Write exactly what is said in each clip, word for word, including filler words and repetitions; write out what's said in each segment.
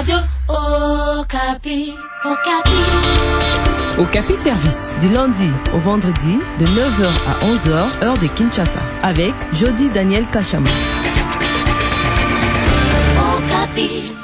Radio Okapi. Okapi. Okapi Service, du lundi au vendredi, de neuf heures à onze heures, heure de Kinshasa, avec Jody Daniel Kachama. Okapi.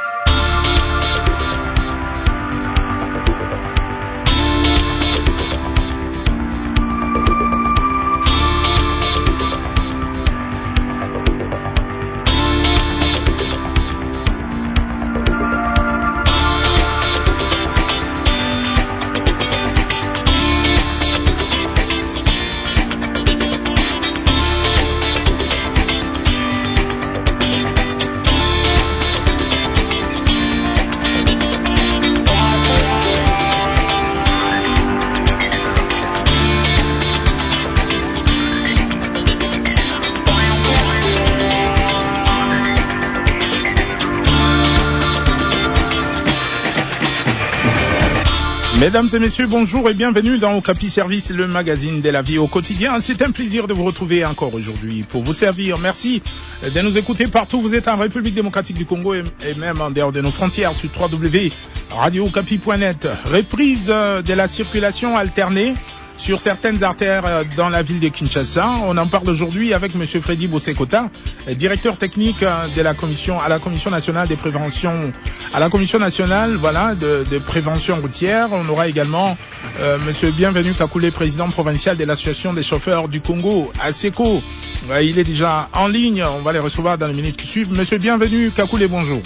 Mesdames et messieurs, bonjour et bienvenue dans Okapi Service, le magazine de la vie au quotidien. C'est un plaisir de vous retrouver encore aujourd'hui pour vous servir. Merci de nous écouter partout. Vous êtes en République démocratique du Congo et même en dehors de nos frontières sur w w w point radio okapi point net. Reprise de la circulation alternée sur certaines artères dans la ville de Kinshasa. On en parle aujourd'hui avec monsieur Freddy Bosekota, directeur technique de la commission, à la commission nationale des préventions, à la commission nationale, voilà, de, de prévention routière. On aura également, euh, monsieur Bienvenu Kakoulé, président provincial de l'association des chauffeurs du Congo, ASECO. Euh, il est déjà en ligne. On va les recevoir dans les minutes qui suivent. Monsieur Bienvenu Kakoulé, bonjour.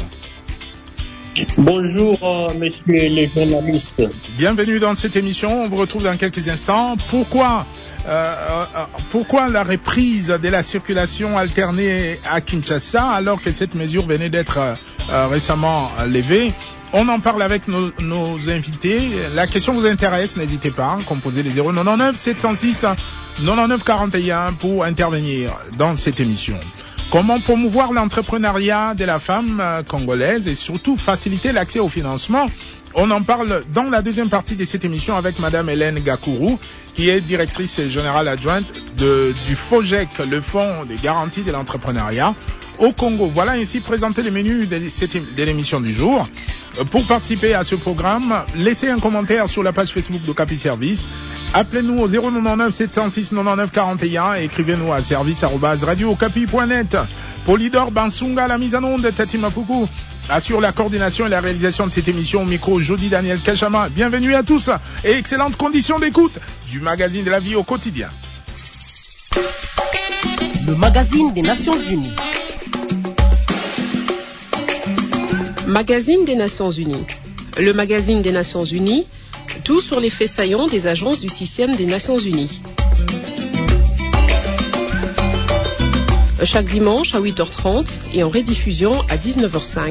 Bonjour, euh, messieurs les journalistes. Bienvenue dans cette émission. On vous retrouve dans quelques instants. Pourquoi, euh, euh, pourquoi la reprise de la circulation alternée à Kinshasa alors que cette mesure venait d'être euh, récemment levée? On en parle avec nos, nos invités. La question vous intéresse, n'hésitez pas, composez les zéro neuf sept zéro six quatre-vingt-dix quarante et un pour intervenir dans cette émission. Comment promouvoir l'entrepreneuriat de la femme congolaise et surtout faciliter l'accès au financement? On en parle dans la deuxième partie de cette émission avec madame Hélène Gakourou, qui est directrice générale adjointe de, du FOGEC, le Fonds de garantie de l'entrepreneuriat au Congo. Voilà ainsi présenté les menus de, cette, de l'émission du jour. Pour participer à ce programme, laissez un commentaire sur la page Facebook d'Okapi Service. Appelez-nous au zéro neuf sept zéro six quatre-vingt-dix quarante et un et écrivez-nous à service arobase radio okapi point net. Polydor Bansunga, la mise en onde de Tati Mapuku, assure la coordination et la réalisation de cette émission au micro Jody Daniel Kachama. Bienvenue à tous et excellentes conditions d'écoute du magazine de la vie au quotidien. Le magazine des Nations Unies. Magazine des Nations Unies. Le magazine des Nations Unies, tout sur les faits saillants des agences du système des Nations Unies. Chaque dimanche à huit heures trente et en rediffusion à dix-neuf heures cinq.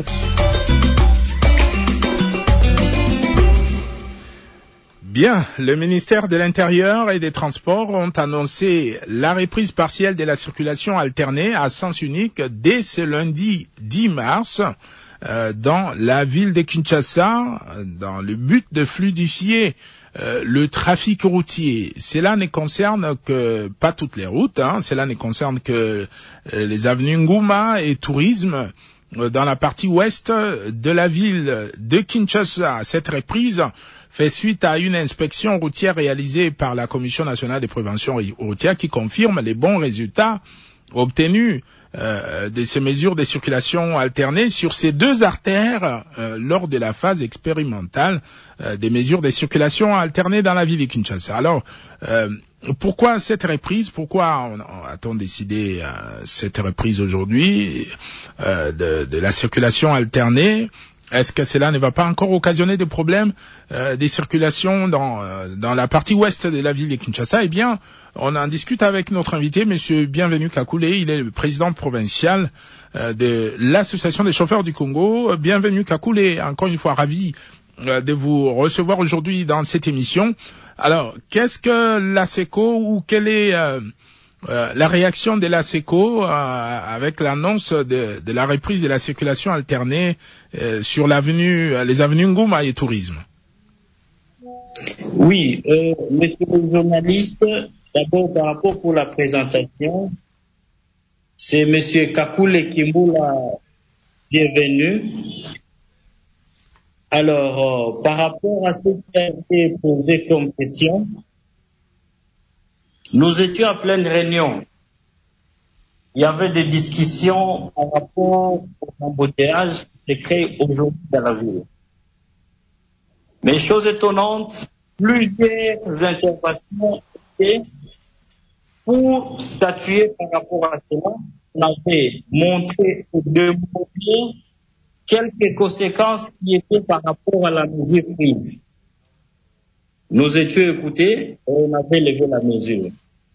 Bien, le ministère de l'Intérieur et des Transports ont annoncé la reprise partielle de la circulation alternée à sens unique dès ce lundi dix mars. Euh, dans la ville de Kinshasa, dans le but de fluidifier euh, le trafic routier. Cela ne concerne que pas toutes les routes, hein, cela ne concerne que euh, les avenues Ngouma et Tourisme euh, dans la partie ouest de la ville de Kinshasa. Cette reprise fait suite à une inspection routière réalisée par la Commission nationale de prévention routière qui confirme les bons résultats obtenus Euh, de ces mesures de circulation alternée sur ces deux artères euh, lors de la phase expérimentale euh, des mesures de circulation alternée dans la ville de Kinshasa. Alors, euh, pourquoi cette reprise? Pourquoi on, on, a-t-on décidé euh, cette reprise aujourd'hui euh, de, de la circulation alternée? Est-ce que cela ne va pas encore occasionner des problèmes euh, des circulations dans, euh, dans la partie ouest de la ville de Kinshasa? Eh bien, on en discute avec notre invité, monsieur Bienvenu Kakoulé. Il est le président provincial euh, de l'association des chauffeurs du Congo. Bienvenu Kakoulé, encore une fois ravi euh, de vous recevoir aujourd'hui dans cette émission. Alors, qu'est-ce que l'ASECO ou quelle est euh, euh, la réaction de l'ASECO euh, avec l'annonce de, de la reprise de la circulation alternée euh, sur l'avenue, les avenues Ngouma et Tourisme? Oui, euh, monsieur le journaliste, d'abord par rapport pour la présentation, c'est monsieur Kakule Kimboula Bienvenu. Alors, euh, par rapport à ce qui a été posé comme question, nous étions à pleine réunion. Il y avait des discussions par rapport aux embouteillages qui se créent aujourd'hui dans la ville. Mais chose étonnante, plusieurs interventions étaient pour statuer par rapport à cela. On avait montré et démontré quelques conséquences qui étaient par rapport à la mesure prise. Nous étions écoutés et on avait levé la mesure.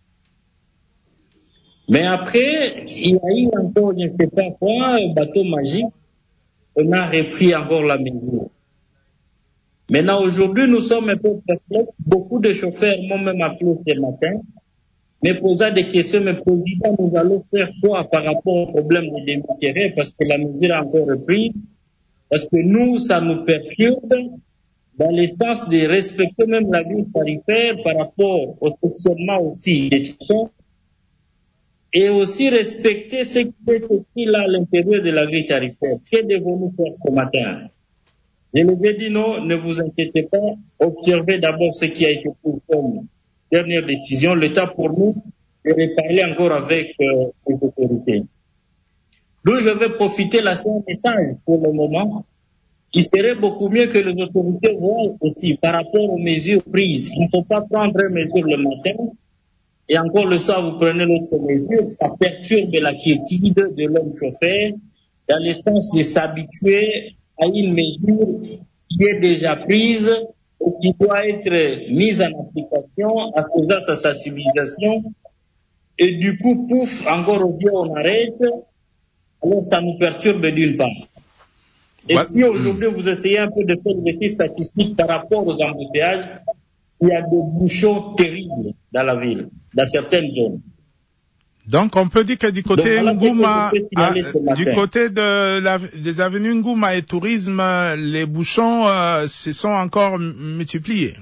Mais après, il y a eu encore, je ne sais pas quoi, un bateau magique, on a repris encore la mesure. Maintenant, aujourd'hui, nous sommes un peu perplexes. Beaucoup de chauffeurs m'ont même appelé ce matin, me posant des questions, mais président, nous allons faire quoi par rapport au problème de débit parce que la mesure a encore reprise, parce que nous, ça nous perturbe dans le sens de respecter même la grille tarifaire par rapport au fonctionnement aussi des questions et aussi respecter ce qui est écrit là à l'intérieur de la grille tarifaire. Que devons-nous faire ce matin? Je lui ai dit non, ne vous inquiétez pas, observez d'abord ce qui a été pris comme dernière décision. Le temps pour nous de reparler encore avec euh, les autorités. Donc je vais profiter là, c'est un message pour le moment. Il serait beaucoup mieux que les autorités voient aussi par rapport aux mesures prises. Il ne faut pas prendre une mesure le matin et encore le soir vous prenez l'autre mesure. Ça perturbe la quiétude de l'homme chauffeur dans le sens de s'habituer à une mesure qui est déjà prise et qui doit être mise en application en faisant sa sensibilisation. Et du coup, pouf, encore au vieux, on arrête. Alors ça nous perturbe d'une part. Et ouais. Si aujourd'hui vous essayez un peu de faire des statistiques par rapport aux embouteillages, il y a des bouchons terribles dans la ville, dans certaines zones. Donc on peut dire que du côté Donc, Ngouma, à, du côté de la, des avenues Ngouma et Tourisme, les bouchons euh, se sont encore multipliés.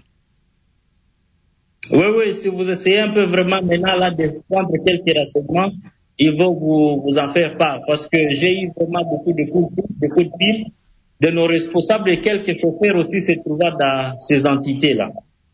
Oui, oui, si vous essayez un peu vraiment maintenant là de prendre quelques renseignements, ils vont vous, vous en faire part. Parce que j'ai eu vraiment beaucoup de coups de, coups de fil de nos responsables et quelques chauffeurs aussi se trouvent dans ces entités-là.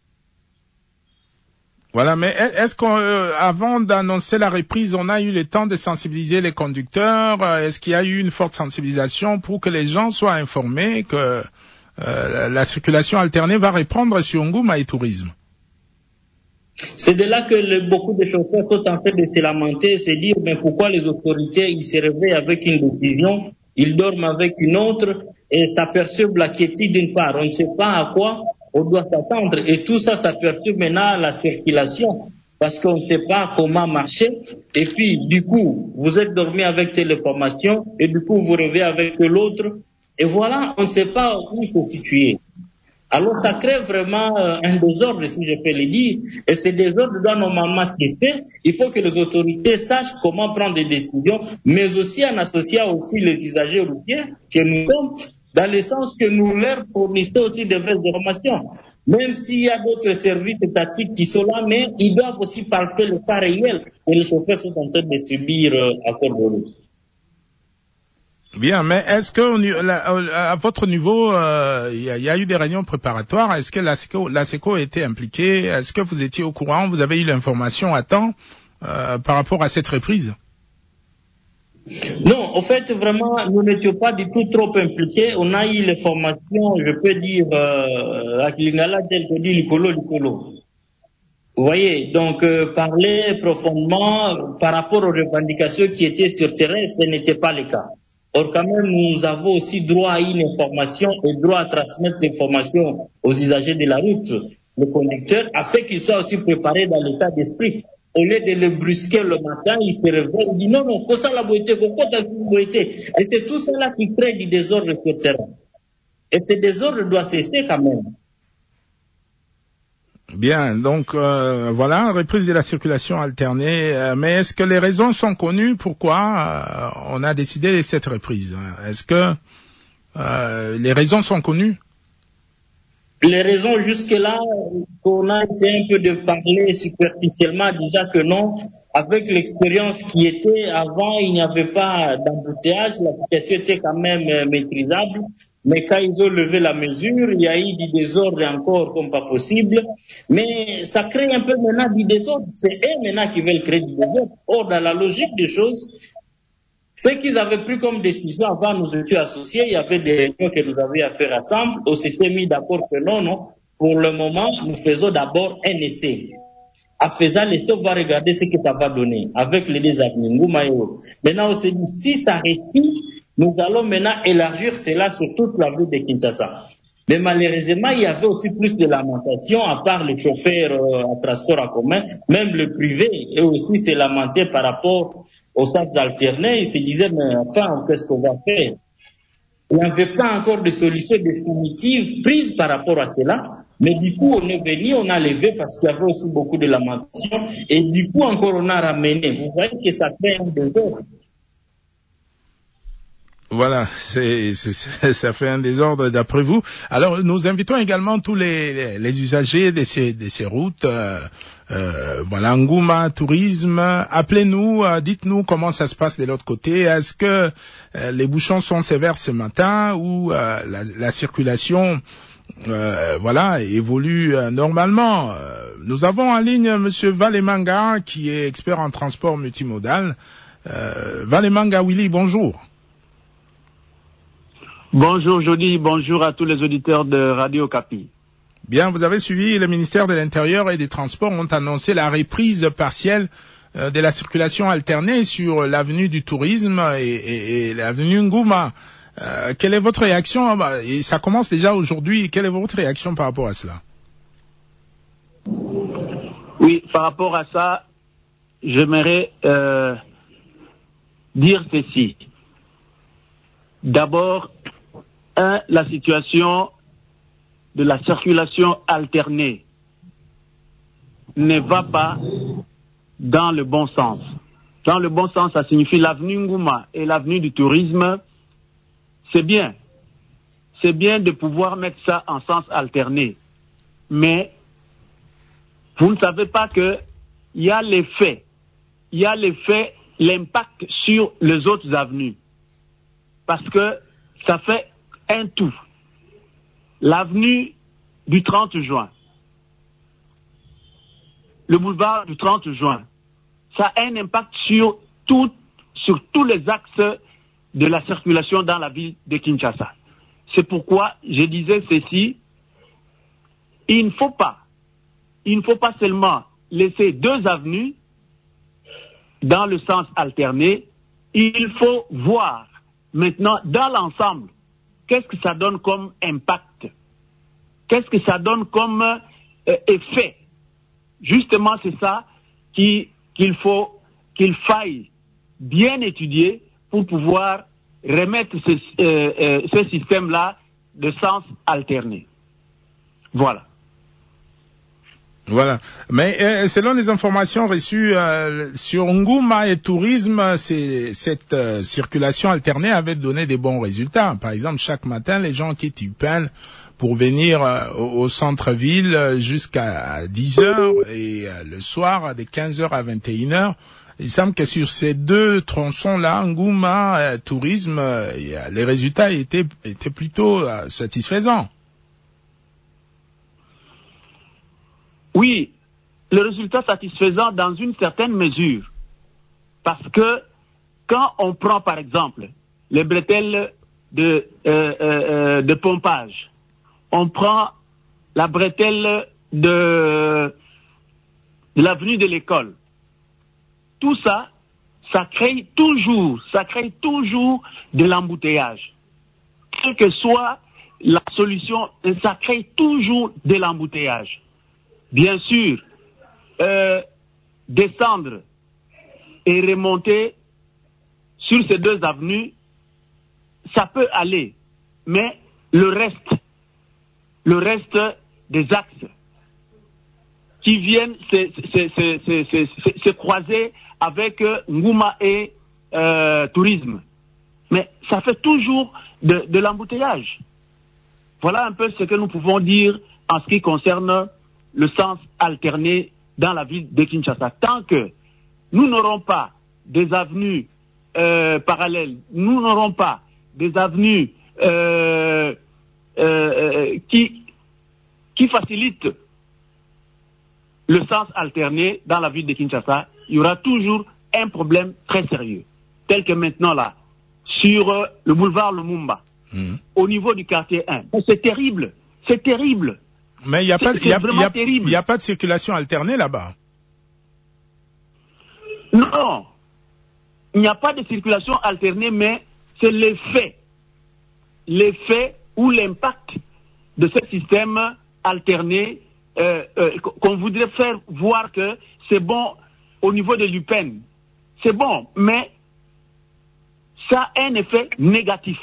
Voilà, mais est-ce qu'avant euh, d'annoncer la reprise, on a eu le temps de sensibiliser les conducteurs? Est-ce qu'il y a eu une forte sensibilisation pour que les gens soient informés que euh, la circulation alternée va reprendre sur Ngouma et Tourisme? C'est de là que le, beaucoup de chauffeurs sont en train de se lamenter et se dire mais pourquoi les autorités ils se réveillent avec une décision, ils dorment avec une autre et ça perturbe la quiétude d'une part. On ne sait pas à quoi on doit s'attendre et tout ça, ça perturbe maintenant la circulation parce qu'on ne sait pas comment marcher et puis du coup vous êtes dormi avec telle information et du coup vous réveillez avec l'autre et voilà, on ne sait pas où se situer. Alors ça crée vraiment euh, un désordre, si je peux le dire, et ce désordre doit normalement cesser. Il faut que les autorités sachent comment prendre des décisions, mais aussi en associant aussi les usagers routiers que nous sommes, dans le sens que nous leur fournissons aussi des vraies informations. Même s'il y a d'autres services étatiques qui sont là, mais ils doivent aussi palper le cas réel que les chauffeurs sont en train de subir euh, à cause de route. Bien, mais est-ce que à votre niveau, il euh, y, y a eu des réunions préparatoires? Est-ce que l'ASECO, l'ASECO a été impliquée? Est-ce que vous étiez au courant? Vous avez eu l'information à temps euh, par rapport à cette reprise? Non, en fait, vraiment, nous n'étions pas du tout trop impliqués. On a eu l'information, je peux dire, euh, à Lingala, tel que dit Licolo, Licolo. Vous voyez, donc euh, parler profondément par rapport aux revendications qui étaient sur terrain, ce n'était pas le cas. Or, quand même, nous avons aussi droit à une information et droit à transmettre l'information aux usagers de la route, le conducteur, afin qu'ils soient aussi préparés dans l'état d'esprit. Au lieu de le brusquer le matin, il se réveille, il dit non, non, quoi ça la boîte, quoi ça la boîte. Et c'est tout cela qui crée du désordre sur terrain. Et ce désordre doit cesser quand même. Bien, donc euh, voilà, reprise de la circulation alternée. Euh, mais est-ce que les raisons sont connues pourquoi euh, on a décidé de cette reprise? Est-ce que euh, les raisons sont connues? Les raisons jusque-là, qu'on a essayé un peu de parler superficiellement, déjà que non, avec l'expérience qui était avant, il n'y avait pas d'embouteillage, la situation était quand même euh, maîtrisable. Mais quand ils ont levé la mesure, il y a eu du désordre encore comme pas possible. Mais ça crée un peu maintenant du désordre. C'est eux maintenant qui veulent créer du désordre. Or, dans la logique des choses, ce qu'ils avaient pris comme décision avant, nous étions associés, il y avait des réunions que nous avions à faire ensemble, on s'était mis d'accord que non, non, pour le moment, nous faisons d'abord un essai. En faisant l'essai, on va regarder ce que ça va donner avec les deux avenues. Maintenant, on s'est dit, si ça réussit, nous allons maintenant élargir cela sur toute la ville de Kinshasa. Mais malheureusement, il y avait aussi plus de lamentation, à part les chauffeurs euh, en transport en commun, même le privé, eux aussi s'est lamenté par rapport aux centres alternés. Ils se disaient, mais enfin, qu'est-ce qu'on va faire? Il n'y avait pas encore de solution définitive prise par rapport à cela. Mais du coup, on est venu, on a levé parce qu'il y avait aussi beaucoup de lamentation. Et du coup, encore, on a ramené. Vous voyez que ça fait un désordre. Voilà, c'est, c'est, ça fait un désordre d'après vous. Alors, nous invitons également tous les, les, les usagers de ces, de ces routes. Euh, euh, voilà, Ngouma Tourisme, appelez-nous, euh, dites-nous comment ça se passe de l'autre côté. Est-ce que euh, les bouchons sont sévères ce matin ou euh, la, la circulation, euh, voilà, évolue euh, normalement. Euh, nous avons en ligne Monsieur Valemanga, qui est expert en transport multimodal. Euh, Valemanga Willy, bonjour. Bonjour Jody, bonjour à tous les auditeurs de Radio Okapi. Bien, vous avez suivi, le ministère de l'Intérieur et des Transports ont annoncé la reprise partielle euh, de la circulation alternée sur l'avenue du Tourisme et, et, et l'avenue Ngouma. Euh, quelle est votre réaction? Et ça commence déjà aujourd'hui. Quelle est votre réaction par rapport à cela? Oui, par rapport à ça, j'aimerais euh, dire ceci. D'abord, un, la situation de la circulation alternée ne va pas dans le bon sens. Dans le bon sens, ça signifie l'avenue Ngouma et l'avenue du Tourisme, c'est bien. C'est bien de pouvoir mettre ça en sens alterné. Mais vous ne savez pas que il y a l'effet, il y a l'effet, l'impact sur les autres avenues. Parce que ça fait un tout. L'avenue du trente juin, le boulevard du trente juin, ça a un impact sur, tout, sur tous les axes de la circulation dans la ville de Kinshasa. C'est pourquoi je disais ceci, il ne faut pas, il ne faut pas seulement laisser deux avenues dans le sens alterné, il faut voir maintenant dans l'ensemble qu'est-ce que ça donne comme impact, qu'est-ce que ça donne comme euh, effet. Justement, c'est ça qui, qu'il faut, qu'il faille bien étudier pour pouvoir remettre ce, euh, euh, ce système-là de sens alterné. Voilà. Voilà. Mais euh, selon les informations reçues euh, sur Ngouma et Tourisme, c'est, cette euh, circulation alternée avait donné des bons résultats. Par exemple, chaque matin, les gens quittent Upen pour venir euh, au, au centre-ville jusqu'à dix heures et euh, le soir de quinze heures à vingt et une heures. Il semble que sur ces deux tronçons-là, Ngouma et Tourisme, euh, les résultats étaient, étaient plutôt euh, satisfaisants. Oui, le résultat satisfaisant dans une certaine mesure. Parce que quand on prend par exemple les bretelles de, euh, euh, de pompage, on prend la bretelle de, de l'avenue de l'école, tout ça, ça crée toujours, ça crée toujours de l'embouteillage. Quelle que soit la solution, ça crée toujours de l'embouteillage. Bien sûr, euh, descendre et remonter sur ces deux avenues, ça peut aller. Mais le reste, le reste des axes qui viennent se, se, se, se, se, se, se croiser avec euh, Ngouma et euh, Tourisme. Mais ça fait toujours de, de l'embouteillage. Voilà un peu ce que nous pouvons dire en ce qui concerne le sens alterné dans la ville de Kinshasa. Tant que nous n'aurons pas des avenues euh, parallèles, nous n'aurons pas des avenues euh, euh, qui, qui facilitent le sens alterné dans la ville de Kinshasa, il y aura toujours un problème très sérieux, tel que maintenant là, sur euh, le boulevard Lumumba, mmh. au niveau du quartier un. C'est terrible, c'est terrible. Mais il n'y a, a, a pas de circulation alternée là-bas. Non, il n'y a pas de circulation alternée, mais c'est l'effet, l'effet ou l'impact de ce système alterné euh, euh, qu'on voudrait faire voir que c'est bon au niveau de l'U P E N. C'est bon, mais ça a un effet négatif.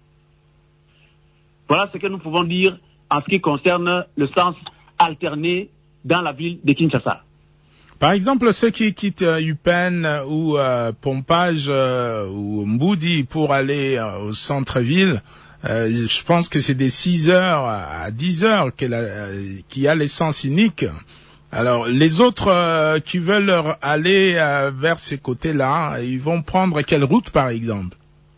Voilà ce que nous pouvons dire en ce qui concerne le sens alterné dans la ville de Kinshasa. Par exemple, ceux qui quittent euh, U P E N ou euh, Pompage euh, ou Mboudi pour aller euh, au centre-ville, euh, je pense que c'est des six heures à dix heures qu'il y a l'essence unique. Alors, les autres euh, qui veulent aller euh, vers ces côtés-là, ils vont prendre quelle route, par exemple?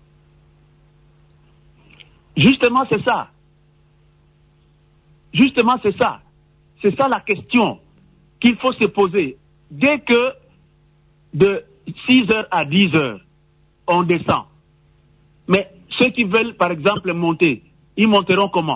Justement, c'est ça. Justement, c'est ça. C'est ça la question qu'il faut se poser. Dès que de six heures à dix heures, on descend. Mais ceux qui veulent, par exemple, monter, ils monteront comment?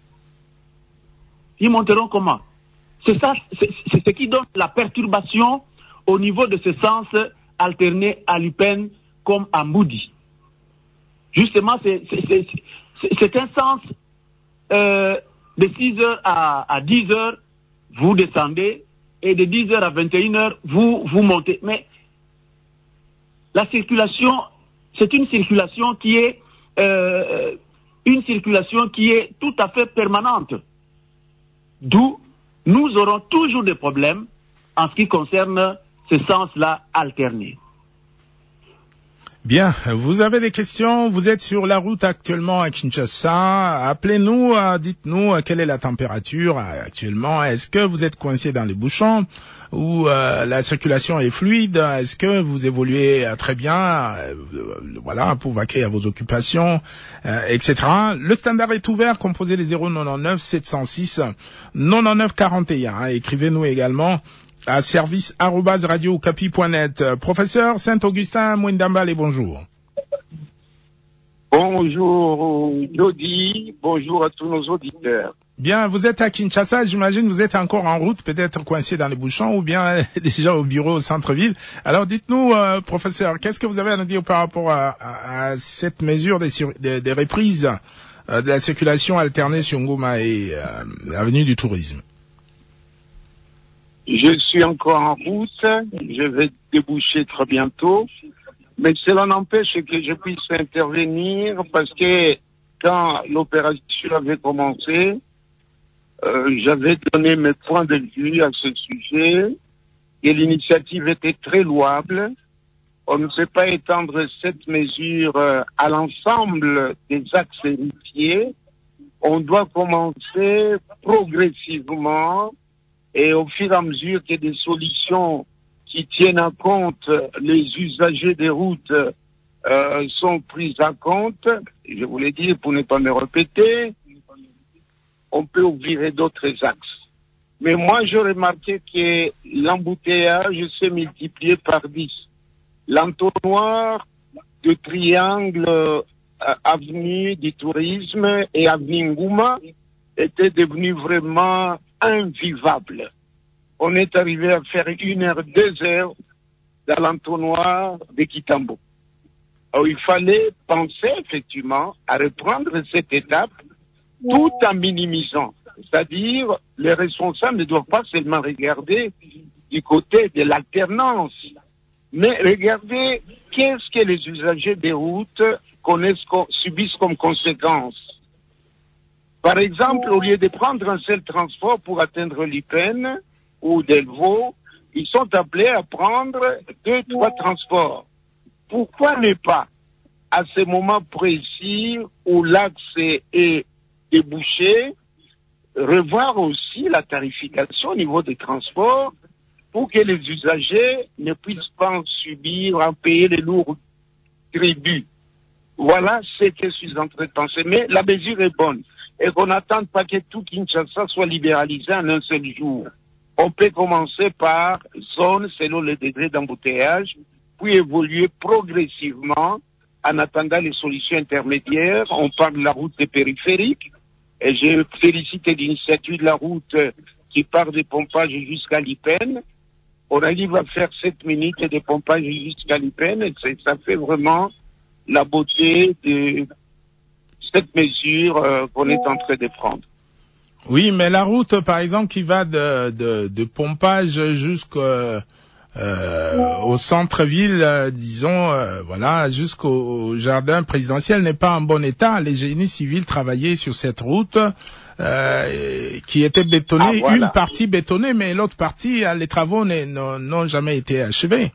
Ils monteront comment? C'est ça, c'est ce qui donne la perturbation au niveau de ce sens alterné à l'U P E N comme à Mboudi. Justement, c'est un sens euh, de six heures à, à dix heures, vous descendez, et de dix heures à vingt et une heures, vous, vous montez. Mais la circulation, c'est une circulation qui est euh, une circulation qui est tout à fait permanente. D'où nous aurons toujours des problèmes en ce qui concerne ce sens-là alterné. Bien, vous avez des questions, vous êtes sur la route actuellement à Kinshasa, appelez-nous, dites-nous quelle est la température actuellement, est-ce que vous êtes coincé dans les bouchons ou euh, la circulation est fluide, est-ce que vous évoluez très bien, euh, voilà, pour vaquer à vos occupations, euh, et cetera. Le standard est ouvert, composez les zéro neuf sept zéro six quatre-vingt-neuf quarante et un, hein. Écrivez-nous également à service arobase radio okapi point net. Professeur Saint-Augustin Mwindambale, bonjour. Bonjour Jody, bonjour à tous nos auditeurs. Bien, vous êtes à Kinshasa, j'imagine vous êtes encore en route, peut-être coincé dans les bouchons ou bien déjà au bureau au centre-ville. Alors dites-nous, euh, professeur, qu'est-ce que vous avez à nous dire par rapport à, à, à cette mesure des, des, des reprises euh, de la circulation alternée sur Ngoma et euh, l'avenue du Tourisme? Je suis encore en route, je vais déboucher très bientôt, mais cela n'empêche que je puisse intervenir parce que quand l'opération avait commencé, euh, j'avais donné mes points de vue à ce sujet et l'initiative était très louable. On ne sait pas étendre cette mesure euh, à l'ensemble des axes routiers. On doit commencer progressivement et au fur et à mesure qu'il y a des solutions qui tiennent en compte les usagers des routes euh, sont prises en compte, je voulais dire pour ne pas me répéter, on peut ouvrir d'autres axes. Mais moi, j'ai remarqué que l'embouteillage s'est multiplié par dix. L'entonnoir de triangle euh, avenue du Tourisme et avenue Ngouma était devenu vraiment invivable. On est arrivé à faire une heure, deux heures dans l'entonnoir de Kitambo. Alors, il fallait penser effectivement à reprendre cette étape tout en minimisant. C'est-à-dire, les responsables ne doivent pas seulement regarder du côté de l'alternance, mais regarder qu'est-ce que les usagers des routes connaissent, subissent comme conséquence. Par exemple, au lieu de prendre un seul transport pour atteindre l'U P E N ou Delvaux, ils sont appelés à prendre deux, trois transports. Pourquoi ne pas, à ce moment précis où l'axe est débouchés, revoir aussi la tarification au niveau des transports pour que les usagers ne puissent pas en subir, en payer les lourds tributs. Voilà ce que je suis en train de penser. Mais la mesure est bonne. Et qu'on n'attende pas que tout Kinshasa soit libéralisé en un seul jour. On peut commencer par zone selon le degré d'embouteillage, puis évoluer progressivement en attendant les solutions intermédiaires. On parle de la route des périphériques. Et je félicite l'initiative de la route qui part des pompages jusqu'à Lipen. On arrive à faire sept minutes de pompage jusqu'à Lipen et ça fait vraiment la beauté de cette mesure euh, qu'on est en train de prendre. Oui, mais la route, par exemple, qui va de, de, de pompage jusqu'au euh, au centre-ville, euh, disons, euh, voilà, jusqu'au jardin présidentiel n'est pas en bon état. Les génies civils travaillaient sur cette route euh, qui était bétonnée, ah, voilà. Une partie bétonnée, mais l'autre partie, les travaux n'ont jamais été achevés.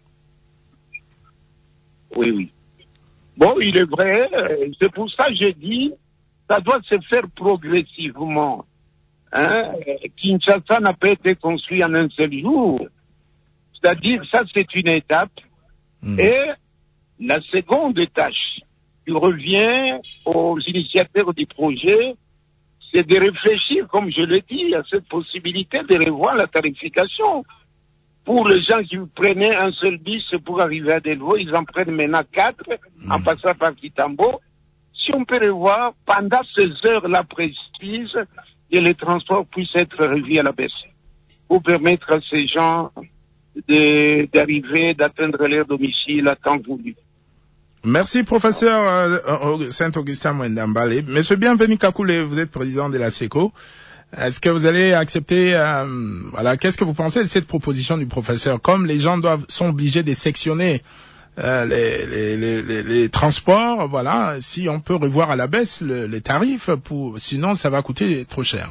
Oui, oui. Bon, il est vrai, c'est pour ça que j'ai dit, ça doit se faire progressivement. Hein? Kinshasa n'a pas été construit en un seul jour. C'est-à-dire, ça c'est une étape. Mmh. Et la seconde tâche qui revient aux initiateurs du projet, c'est de réfléchir, comme je l'ai dit, à cette possibilité de revoir la tarification. Pour les gens qui prenaient un seul bus pour arriver à Delvaux, ils en prennent maintenant quatre, mmh. en passant par Kitambo. Si on peut revoir, pendant ces heures-là précises, que les transports puissent être revus à la baisse, pour permettre à ces gens d'arriver, d'atteindre leur domicile à temps voulu. Merci, professeur euh, Saint-Augustin Mwendambale. Monsieur Bienvenu Kakule, vous êtes président de la SECO. Est-ce que vous allez accepter, euh, voilà, qu'est-ce que vous pensez de cette proposition du professeur? Comme les gens doivent, sont obligés de sectionner euh, les, les, les, les, les transports, voilà, si on peut revoir à la baisse le, les tarifs, pour, sinon ça va coûter trop cher.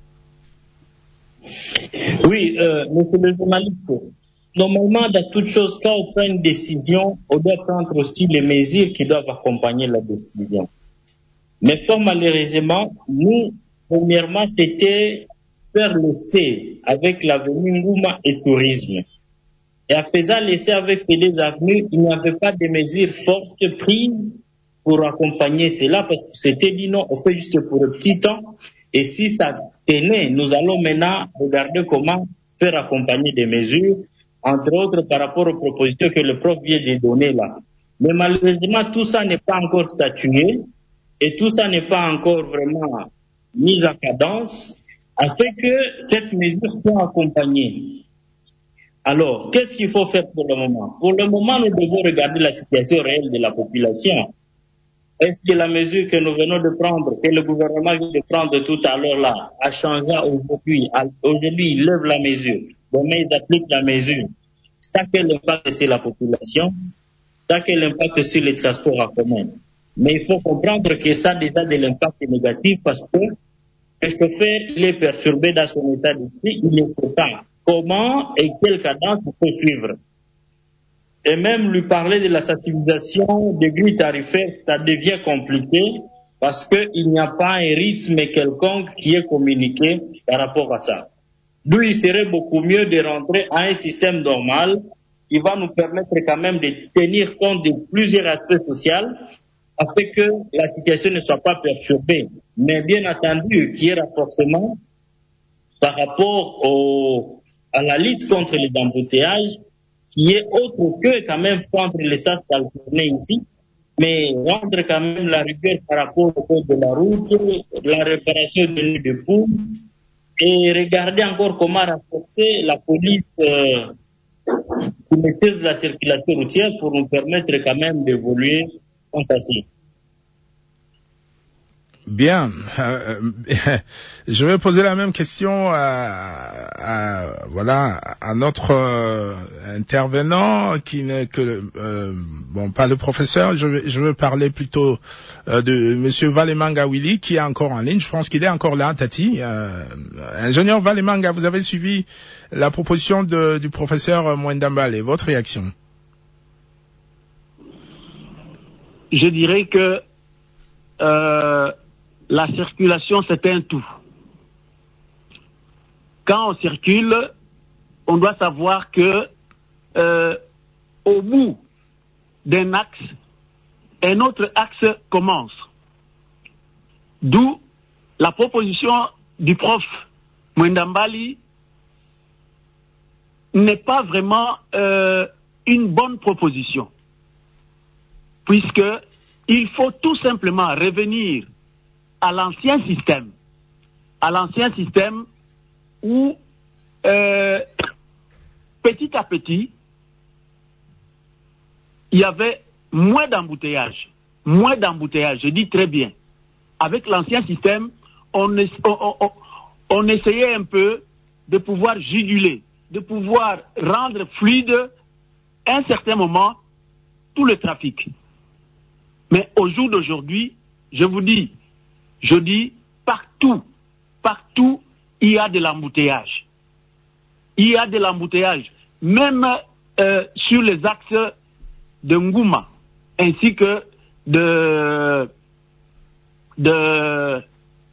Oui, euh, monsieur le journaliste, normalement, dans toute chose, quand on prend une décision, on doit prendre aussi les mesures qui doivent accompagner la décision. Mais fort malheureusement, nous, premièrement, c'était faire l'essai avec l'avenue Ngouma et Tourisme. Et en faisant l'essai avec ces deux avenues, il n'y avait pas de mesures fortes prises pour accompagner cela, parce que c'était dit non, on fait juste pour un petit temps. Et si ça tenait, nous allons maintenant regarder comment faire accompagner des mesures, entre autres par rapport aux propositions que le prof vient de donner là. Mais malheureusement, tout ça n'est pas encore statué et tout ça n'est pas encore vraiment mis en cadence, afin que cette mesure soit accompagnée. Alors, qu'est-ce qu'il faut faire pour le moment? Pour le moment, nous devons regarder la situation réelle de la population. Est-ce que la mesure que nous venons de prendre, que le gouvernement vient de prendre tout à l'heure là, a changé aujourd'hui? Aujourd'hui, il lève la mesure. Demain, il applique la mesure. Ça a quel impact sur la population? Ça a quel impact sur les transports en commun? Mais il faut comprendre que ça a déjà de l'impact négatif parce que le chauffeur, il est perturbé dans son état d'esprit, il ne sait pas comment et quelle cadence il faut suivre. Et même lui parler de la sensibilisation des grilles tarifaires, ça devient compliqué parce qu'il n'y a pas un rythme quelconque qui est communiqué par rapport à ça. D'où il serait beaucoup mieux de rentrer à un système normal qui va nous permettre quand même de tenir compte de plusieurs aspects sociaux afin que la situation ne soit pas perturbée. Mais bien entendu, qu'il y ait renforcement par rapport au, à la lutte contre les embouteillages, qui est autre que quand même prendre les sas alternés ici, mais rendre quand même la rigueur par rapport au code de la route, la réparation de nids de poules, et regarder encore comment renforcer la police euh, qui maîtrise la circulation routière pour nous permettre quand même d'évoluer en passé. Bien, euh, je vais poser la même question à, à voilà à notre euh, intervenant qui n'est que euh, bon pas le professeur. Je veux, je veux parler plutôt euh, de Monsieur Valemanga Willy qui est encore en ligne. Je pense qu'il est encore là, Tati. Euh, ingénieur Valemanga, vous avez suivi la proposition de, du professeur Mwendambale. Votre réaction? Je dirais que euh, la circulation, c'est un tout. Quand on circule, on doit savoir que euh, au bout d'un axe, un autre axe commence. D'où la proposition du prof Mwendambali n'est pas vraiment euh, une bonne proposition, puisque il faut tout simplement revenir à l'ancien système, à l'ancien système où euh, petit à petit, il y avait moins d'embouteillages, moins d'embouteillages, je dis très bien. Avec l'ancien système, on, es, on, on, on essayait un peu de pouvoir juguler, de pouvoir rendre fluide à un certain moment tout le trafic. Mais au jour d'aujourd'hui, je vous dis, je dis partout, partout, il y a de l'embouteillage. Il y a de l'embouteillage, même euh, sur les axes de Ngouma, ainsi que de, de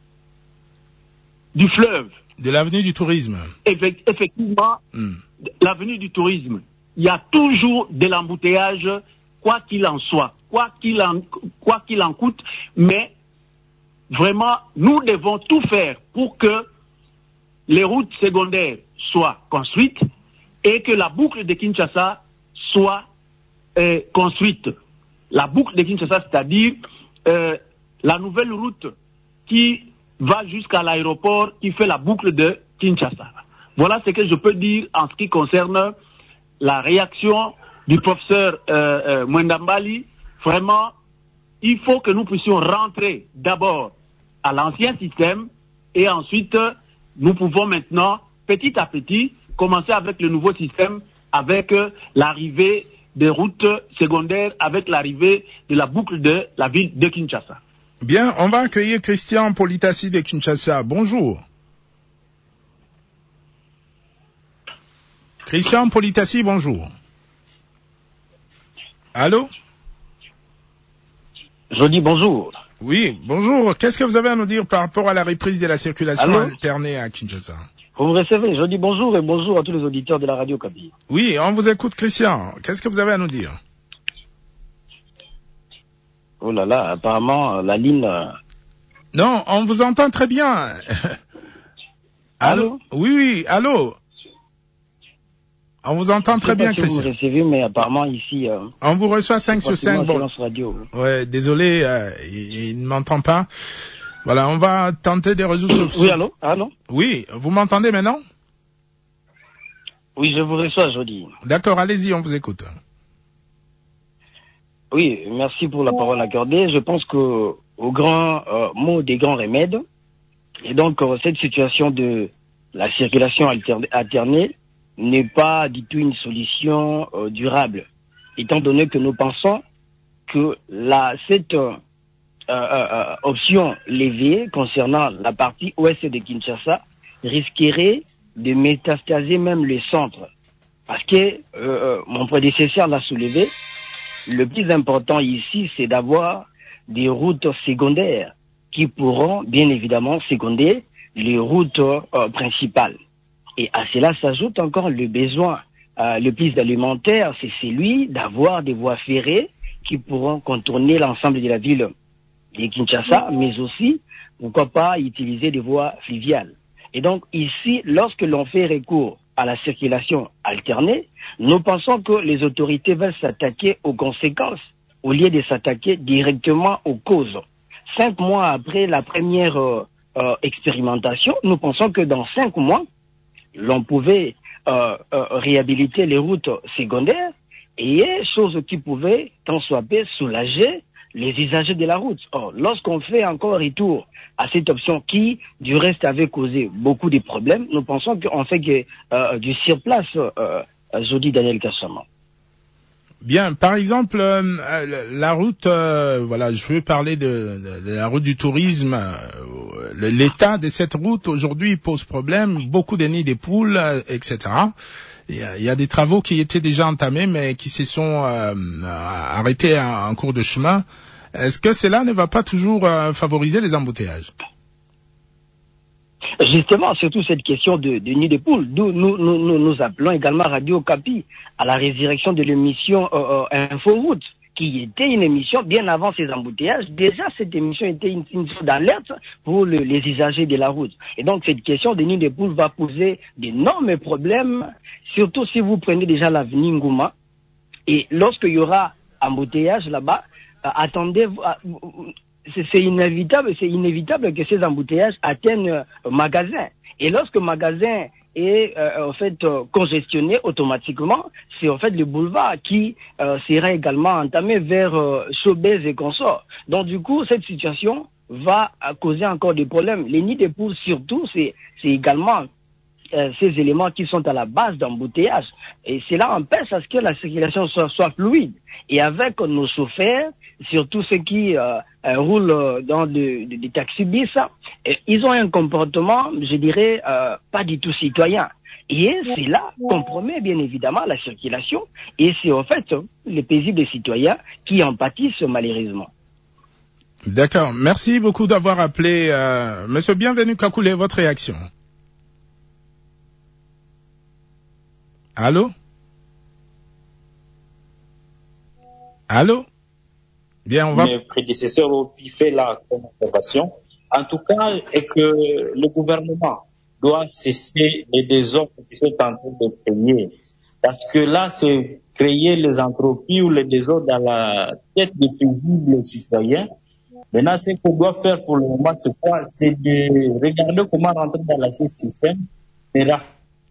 du fleuve. De l'avenue du tourisme. Effect, effectivement, mm. l'avenue du tourisme. Il y a toujours de l'embouteillage, quoi qu'il en soit, quoi qu'il en, quoi qu'il en coûte, mais vraiment, nous devons tout faire pour que les routes secondaires soient construites et que la boucle de Kinshasa soit euh, construite. La boucle de Kinshasa, c'est-à-dire euh, la nouvelle route qui va jusqu'à l'aéroport, qui fait la boucle de Kinshasa. Voilà ce que je peux dire en ce qui concerne la réaction du professeur euh, euh, Mwendambali. Vraiment, il faut que nous puissions rentrer d'abord à l'ancien système et ensuite nous pouvons maintenant, petit à petit, commencer avec le nouveau système, avec euh, l'arrivée des routes secondaires, avec l'arrivée de la boucle de la ville de Kinshasa. Bien, on va accueillir Christian Politassi de Kinshasa. Bonjour. Christian Politassi, bonjour. Allô? Je dis bonjour. Oui, bonjour. Qu'est-ce que vous avez à nous dire par rapport à la reprise de la circulation Allô? alternée à Kinshasa? Vous me recevez. Je dis bonjour et bonjour à tous les auditeurs de la radio Kapi. Oui, on vous écoute, Christian. Qu'est-ce que vous avez à nous dire? Oh là là, apparemment, la ligne... Non, on vous entend très bien. Allô? Oui, oui, allô? On vous entend très bien, Christian. Vous me recevez, mais apparemment ici... Euh, on vous reçoit cinq sur cinq. Bon. Radio. Ouais, désolé, euh, il, il ne m'entend pas. Voilà, on va tenter de résoudre ce... Oui, allô? Allô? Oui, vous m'entendez maintenant? Oui, je vous reçois, je dis. D'accord, allez-y, on vous écoute. Oui, merci pour la parole accordée. Je pense que au grand euh, mot des grands remèdes, et donc euh, cette situation de la circulation alterne- alternée n'est pas du tout une solution euh, durable, étant donné que nous pensons que la, cette euh, euh, option levée concernant la partie ouest de Kinshasa risquerait de métastaser même le centre. Parce que euh, mon prédécesseur l'a soulevé, le plus important ici, c'est d'avoir des routes secondaires qui pourront bien évidemment seconder les routes euh, principales. Et à cela s'ajoute encore le besoin euh, le plus élémentaire, c'est celui d'avoir des voies ferrées qui pourront contourner l'ensemble de la ville de Kinshasa, mais aussi, pourquoi pas, utiliser des voies fluviales. Et donc ici, lorsque l'on fait recours à la circulation alternée, nous pensons que les autorités veulent s'attaquer aux conséquences au lieu de s'attaquer directement aux causes. Cinq mois après la première euh, euh, expérimentation, nous pensons que dans cinq mois, l'on pouvait euh, euh, réhabiliter les routes secondaires et chose qui pouvait, tant soit peu, soulager les usagers de la route. Or, lorsqu'on fait encore retour à cette option qui, du reste, avait causé beaucoup de problèmes, nous pensons qu'on fait que, euh, du surplace, euh, Jody Daniel Kassama. Bien, par exemple, euh, la route, euh, voilà, je veux parler de, de, de la route du tourisme. Euh, l'état de cette route aujourd'hui pose problème, beaucoup de nids des poules, et cetera. Il y, a, il y a des travaux qui étaient déjà entamés, mais qui se sont euh, arrêtés en, en cours de chemin. Est-ce que cela ne va pas toujours euh, favoriser les embouteillages? Justement, surtout cette question de, de nid de poule, d'où nous, nous, nous, nous appelons également Radio Okapi à la résurrection de l'émission euh, euh, Inforoute, qui était une émission bien avant ces embouteillages. Déjà, cette émission était une, une sorte d'alerte pour le, les usagers de la route. Et donc, cette question de nid de poule va poser d'énormes problèmes, surtout si vous prenez déjà l'avenue Ngouma. Et lorsqu'il y aura embouteillage là-bas, euh, attendez, euh, c'est inévitable, c'est inévitable que ces embouteillages atteignent euh, magasin. Et lorsque magasin est euh, en fait euh, congestionné automatiquement, c'est en fait le boulevard qui euh, sera également entamé vers euh, Chobez et consorts. Donc du coup, cette situation va euh, causer encore des problèmes. Les nids de poules surtout, c'est c'est également euh, ces éléments qui sont à la base d'embouteillage. Et cela empêche à ce que la circulation soit, soit fluide. Et avec nos chauffeurs, surtout ceux qui euh, euh, roulent dans des de, de taxi-bis, euh, ils ont un comportement, je dirais, euh, pas du tout citoyen. Et cela compromet bien évidemment la circulation. Et c'est en fait les paisibles citoyens qui en pâtissent malheureusement. D'accord. Merci beaucoup d'avoir appelé. Euh, Monsieur Bienvenu Kakoulé, votre réaction. Allô? Allô? Bien, on va... Mes prédécesseurs ont pu faire la observation. En tout cas, est que le gouvernement doit cesser les désordres qui sont en train de créer. Parce que là, c'est créer les entropies ou les désordres dans la tête des paisibles citoyens. Maintenant, ce qu'on doit faire pour le moment, c'est quoi? C'est de regarder comment rentrer dans la système et la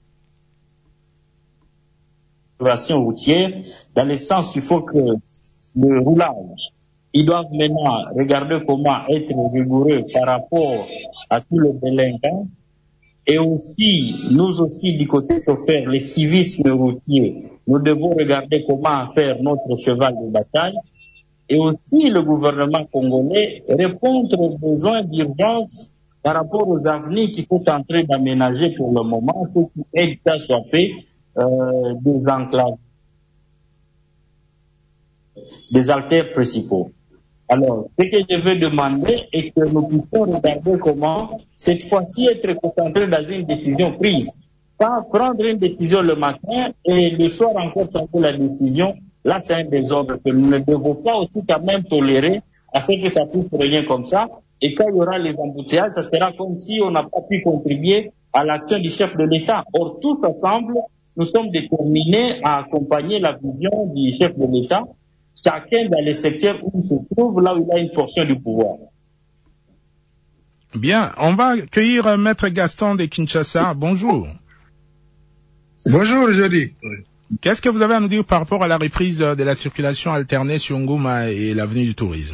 routière, dans le sens il faut que le roulage, ils doivent maintenant regarder comment être rigoureux par rapport à tous les délinquants. Et aussi, nous aussi, du côté chauffeur, les civisme routiers, nous devons regarder comment faire notre cheval de bataille. Et aussi, le gouvernement congolais répondre aux besoins d'urgence par rapport aux avenirs qui sont en train d'aménager pour le moment, pour que l'État soit fait euh, des enclaves, des artères principaux. Alors, ce que je veux demander est que nous puissions regarder comment, cette fois-ci, être concentré dans une décision prise. Pas prendre une décision le matin et le soir encore changer la décision. Là, c'est un désordre que nous ne devons pas aussi quand même tolérer à ce que ça puisse rien comme ça. Et quand il y aura les embouteillages, ça sera comme si on n'a pas pu contribuer à l'action du chef de l'État. Or, tous ensemble, nous sommes déterminés à accompagner la vision du chef de l'État, chacun dans les secteurs où il se trouve, là où il a une portion du pouvoir. Bien, on va accueillir Maître Gaston de Kinshasa. Bonjour. Bonjour, Jody. Qu'est-ce que vous avez à nous dire par rapport à la reprise de la circulation alternée sur Ngouma et l'avenue du Tourisme?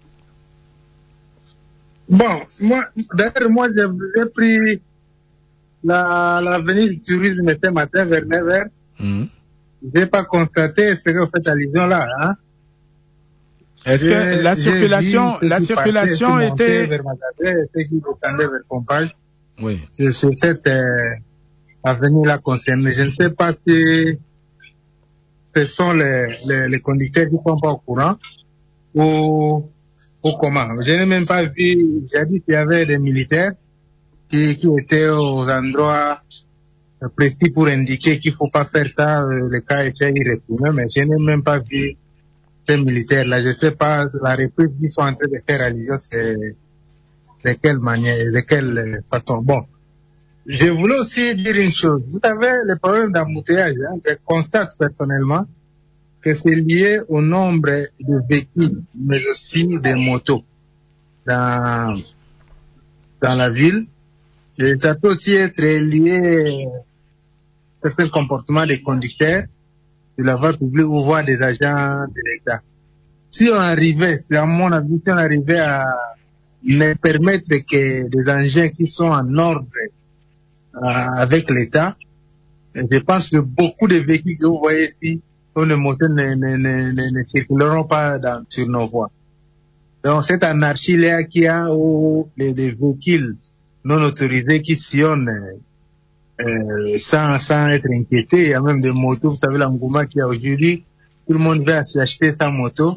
Bon, moi, d'ailleurs, moi, j'ai pris la, l'avenue du Tourisme ce matin vers neuf heures. Mmh. Je n'ai pas constaté ce que vous faites allusion là, hein. Est-ce que la circulation, la circulation était... vers Magasin, ceux qui descendaient vers Pompage. Oui. C'est sur cette euh, avenue-là concernée. Je ne sais pas si ce sont les, les, les conducteurs qui ne sont pas au courant ou, ou comment. Je n'ai même pas vu, j'ai dit qu'il y avait des militaires qui, qui étaient aux endroits précis pour indiquer qu'il ne faut pas faire ça, euh, le cas était irréprochable, mais je n'ai même pas vu ces militaires-là. Je ne sais pas, la reprise qu'ils sont en train de faire allusion, c'est de quelle manière, de quelle façon. Bon, je voulais aussi dire une chose. Vous savez, le problème d'embouteillage, hein, je constate personnellement que c'est lié au nombre de véhicules, mais aussi des motos dans, dans la ville. Et ça peut aussi être lié à certains comportements des conducteurs de la voie publique ou voire des agents de l'État. Si on arrivait, c'est à mon avis, si on arrivait à ne permettre que des engins qui sont en ordre euh, avec l'État, je pense que beaucoup de véhicules que vous voyez ici, ou de motos ne, ne, ne, ne, ne circuleront pas dans, sur nos voies. Donc cette anarchie-là qu'il y a où les, les véhicules non autorisés qui sillonnent euh, sans, sans être inquiétés, il y a même des motos, vous savez la Ngouma qu'il y a aujourd'hui, tout le monde va s'acheter sa moto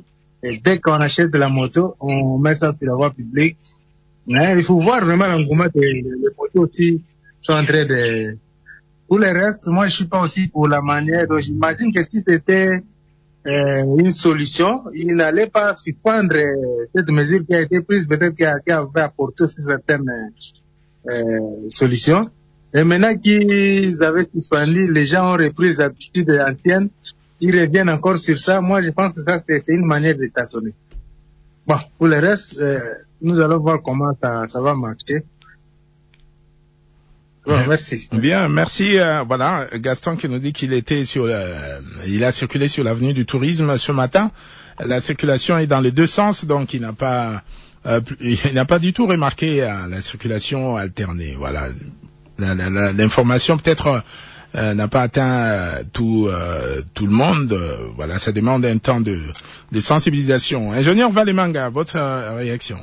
Et dès qu'on achète de la moto, on met ça sur la voie publique. Mais il faut voir vraiment l'engouement des les motos aussi sont en train de... Pour le reste, moi je suis pas aussi pour la manière. Donc j'imagine que si c'était euh, une solution, il n'allait pas suspendre euh, cette mesure qui a été prise, peut-être qui, a, qui avait apporté aussi certaines euh, solutions. Et maintenant qu'ils avaient suspendu, les gens ont repris les habitudes anciennes, ils reviennent encore sur ça. Moi je pense que ça c'est une manière de tâtonner. Bon, pour le reste, euh, nous allons voir comment ça, ça va marcher. Bon, merci. Bien, merci. Euh, voilà, Gaston qui nous dit qu'il était sur, euh, il a circulé sur l'avenue du Tourisme ce matin. La circulation est dans les deux sens, donc il n'a pas, euh, il n'a pas du tout remarqué euh, la circulation alternée. Voilà, la, la, la, l'information peut-être euh, n'a pas atteint euh, tout, euh, tout le monde. Euh, voilà, ça demande un temps de, de sensibilisation. Ingénieur Valemanga, votre euh, réaction?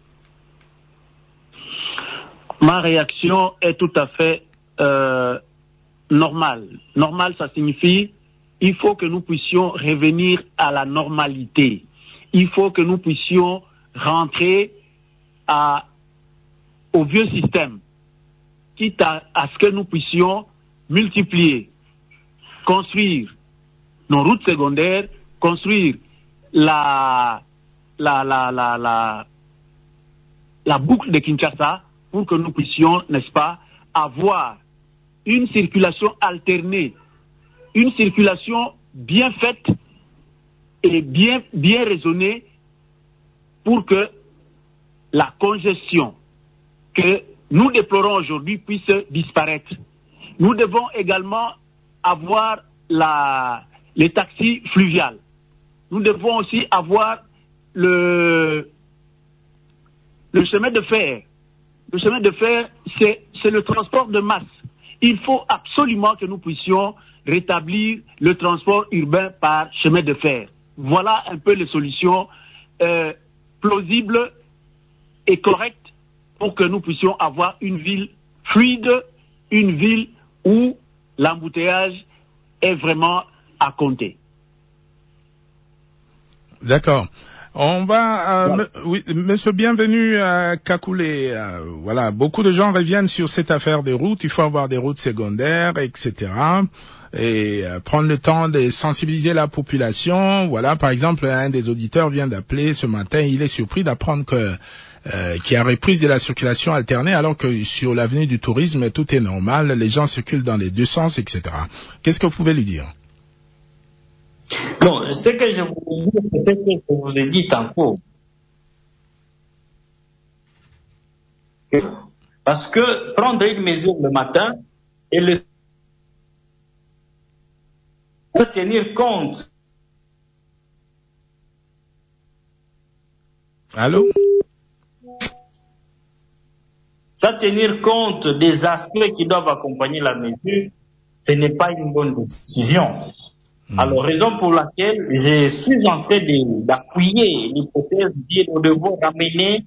Ma réaction est tout à fait euh, normale. Normal, ça signifie il faut que nous puissions revenir à la normalité. Il faut que nous puissions rentrer à, au vieux système, quitte à, à ce que nous puissions multiplier, construire nos routes secondaires, construire la, la, la, la, la, la boucle de Kinshasa, pour que nous puissions, n'est-ce pas, avoir une circulation alternée, une circulation bien faite et bien, bien raisonnée pour que la congestion que nous déplorons aujourd'hui puisse disparaître. Nous devons également avoir la, les taxis fluviales. Nous devons aussi avoir le, le chemin de fer. Le chemin de fer, c'est, c'est le transport de masse. Il faut absolument que nous puissions rétablir le transport urbain par chemin de fer. Voilà un peu les solutions euh, plausibles et correctes pour que nous puissions avoir une ville fluide, une ville où l'embouteillage est vraiment à compter. D'accord. On va, euh, oui, monsieur Bienvenu à Kakoulé, euh, voilà, beaucoup de gens reviennent sur cette affaire des routes, il faut avoir des routes secondaires, et cetera. Et euh, prendre le temps de sensibiliser la population. Voilà, par exemple, un des auditeurs vient d'appeler ce matin, il est surpris d'apprendre que euh, qu'il y a reprise de la circulation alternée, alors que sur l'avenue du Tourisme, tout est normal, les gens circulent dans les deux sens, et cetera. Qu'est-ce que vous pouvez lui dire? Non, ce que je voulais dire, c'est ce que je vous ai dit tantôt. Parce que prendre une mesure le matin et le tenir compte. Allô? Ça tenir compte des aspects qui doivent accompagner la mesure, ce n'est pas une bonne décision. Alors, raison pour laquelle je suis en train de, d'appuyer l'hypothèse de dire nous devons ramener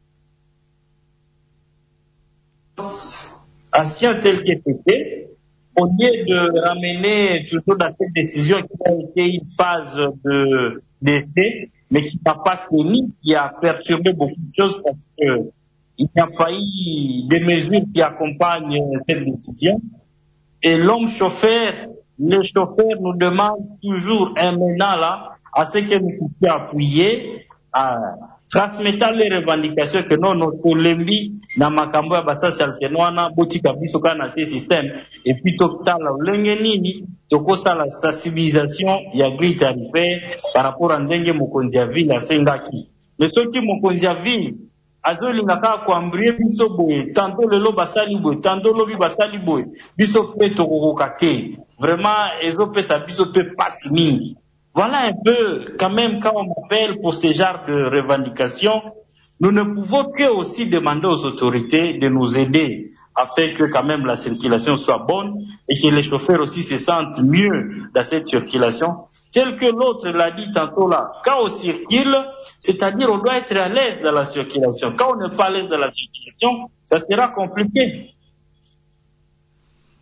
ancien tel que c'était, au lieu de ramener toujours dans cette décision qui a été une phase de, d'essai, mais qui n'a pas tenu, qui a perturbé beaucoup de choses parce que il n'y a pas eu de mesures qui accompagnent cette décision. Et l'homme chauffeur, les chauffeurs nous demandent toujours un maintenant là, à ce que nous puissions appuyer, à transmettant les revendications que non, notre lembi, na makambo ya basasi alkenwana, botika biso kana ce système, et puis tokutala ulenge nini, tokosa la sensibilisation ya grille tarifaire par rapport à ndenge mokonzi ya ville asengaki. Mais soki mokonzi ya ville, azolinga kaka koambrie biso boye, tantôt lelo basali boye, tantôt lobi basali boye, biso pe tokokoka te. Vraiment, ezopesa biso pe pasi mingi. Voilà un peu, quand même, quand on m'appelle pour ce genre de revendications, nous ne pouvons que aussi demander aux autorités de nous aider afin que quand même la circulation soit bonne et que les chauffeurs aussi se sentent mieux dans cette circulation. Tel que l'autre l'a dit tantôt là, quand on circule, c'est-à-dire on doit être à l'aise dans la circulation. Quand on n'est pas à l'aise dans la circulation, ça sera compliqué.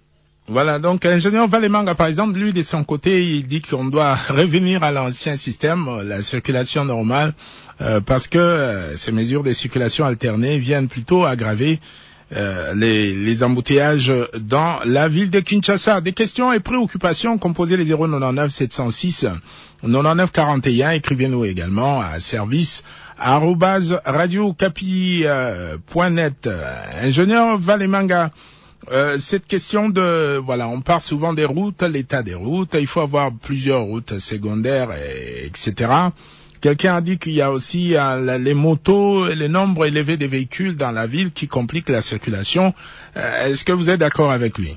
Voilà, donc ingénieur Valemanga, par exemple, lui, de son côté, il dit qu'on doit revenir à l'ancien système, la circulation normale, euh, parce que euh, ces mesures de circulation alternée viennent plutôt aggraver euh, les, les embouteillages dans la ville de Kinshasa. Des questions et préoccupations, composez les zéro neuf neuf sept zéro six quatre-vingt-dix quarante et un, écrivez-nous également à service arobase radio capi point net. Ingénieur Valemanga, Euh, cette question de, voilà, on parle souvent des routes, l'état des routes, il faut avoir plusieurs routes secondaires, et, etc. Quelqu'un a dit qu'il y a aussi euh, les motos, le nombre élevé des véhicules dans la ville qui complique la circulation. Euh, est-ce que vous êtes d'accord avec lui?